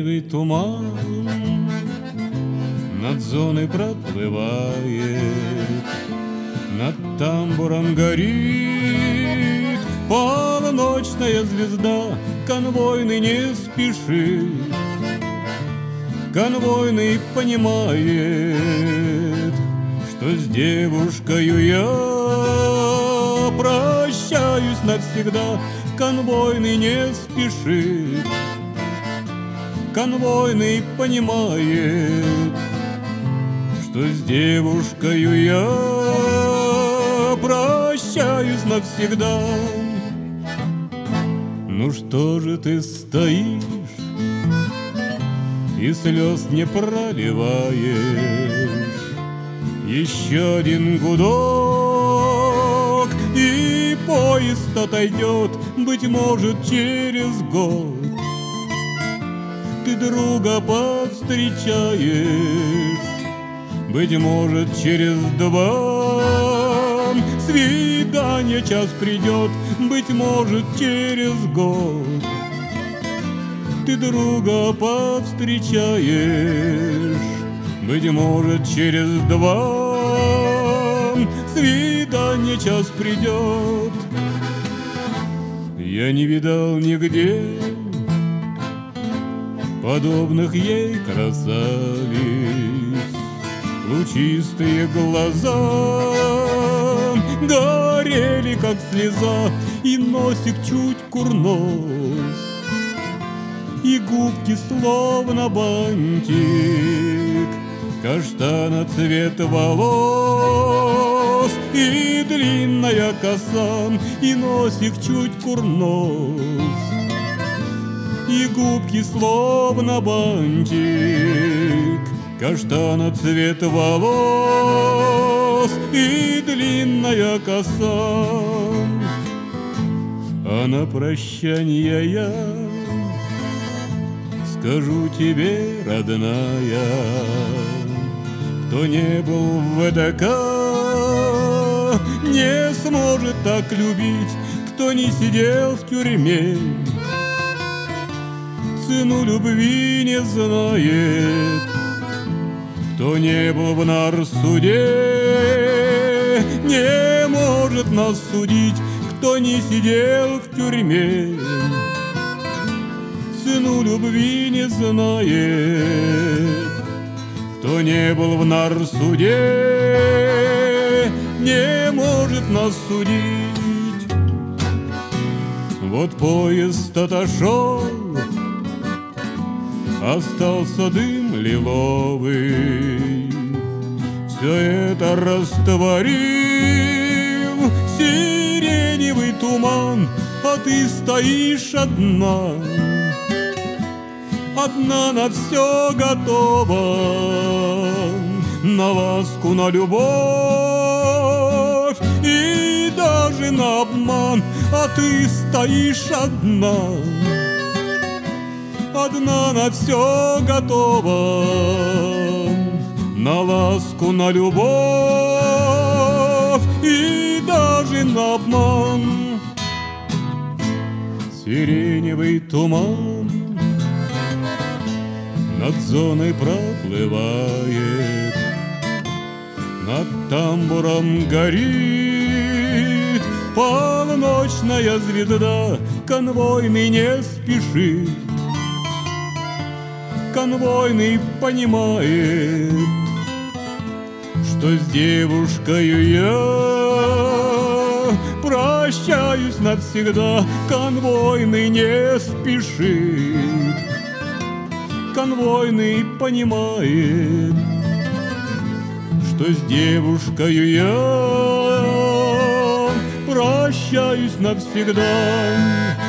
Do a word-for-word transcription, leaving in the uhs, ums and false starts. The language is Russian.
Сиреневый туман над зоной проплывает, над тамбуром горит полночная звезда. Конвойный не спешит, конвойный понимает, что с девушкою я прощаюсь навсегда. Конвойный не спешит, конвойный понимает, что с девушкою я прощаюсь навсегда. Ну что же ты стоишь и слез не проливаешь? Еще один гудок, и поезд отойдет, быть может, через год. Ты друга повстречаешь, быть может, через два. Свидание час придет, быть может, через год. Ты друга повстречаешь, быть может, через два. Свидание час придет. Я не видал нигде подобных ей красавиц. Лучистые глаза горели, как слеза, и носик чуть курнос, и губки словно бантик, каштана цвет волос, и длинная коса, и носик чуть курнос, и губки словно бантик, каштана цвет волос, и длинная коса. А на прощанье я скажу тебе, родная, кто не был в ВДК, не сможет так любить, кто не сидел в тюрьме, цену любви не знает. Кто не был в нарсуде, не может нас судить, кто не сидел в тюрьме, цену любви не знает. Кто не был в нарсуде, не может нас судить. Вот поезд отошел, остался дым лиловый, все это растворил сиреневый туман, а ты стоишь одна, одна на все готова, на ласку, на любовь и даже на обман, а ты стоишь одна, одна на все готова, на ласку, на любовь и даже на обман. Сиреневый туман над зоной проплывает, над тамбуром горит полночная звезда. Конвойный не спешит, конвойный понимает, что с девушкою я прощаюсь навсегда. Конвойный не спешит, конвойный понимает, что с девушкою я прощаюсь навсегда.